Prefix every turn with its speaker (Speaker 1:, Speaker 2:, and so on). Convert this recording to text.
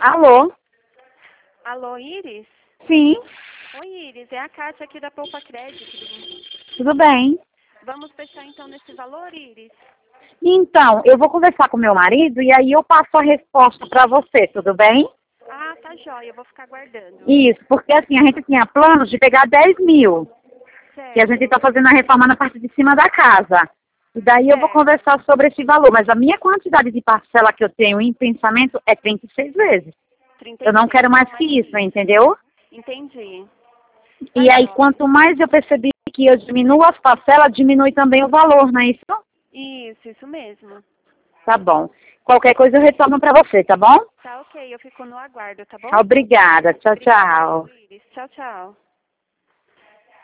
Speaker 1: Alô?
Speaker 2: Alô, Iris?
Speaker 1: Sim,
Speaker 2: Oi, Iris, é a Kátia aqui da Poupa Crédito.
Speaker 1: tudo bem.
Speaker 2: Vamos fechar então nesse valor, Iris?
Speaker 1: Então, eu vou conversar com meu marido e aí eu passo a resposta para você, tudo bem?
Speaker 2: Ah, tá jóia, eu vou ficar aguardando.
Speaker 1: Isso, porque assim, a gente tinha planos de pegar 10 mil, que a gente
Speaker 2: Certo,
Speaker 1: está fazendo a reforma na parte de cima da casa. E daí eu vou
Speaker 2: certo.
Speaker 1: conversar sobre esse valor, mas a minha quantidade de parcela que eu tenho em pensamento é 36 vezes. Eu não
Speaker 2: 36,
Speaker 1: quero mais
Speaker 2: não mais
Speaker 1: que isso,
Speaker 2: que isso.
Speaker 1: entendeu?
Speaker 2: Entendi. Tá
Speaker 1: E aí,
Speaker 2: jóia.
Speaker 1: quanto mais eu percebi que eu diminuo as parcelas, diminui também o valor, não é isso?
Speaker 2: Isso mesmo.
Speaker 1: Tá bom. Qualquer coisa eu retorno para você, tá bom?
Speaker 2: Tá ok, eu fico no aguardo, tá bom?
Speaker 1: Obrigada. Tchau,
Speaker 2: Obrigada,
Speaker 1: tchau.
Speaker 2: viu, Iris? Tchau, tchau.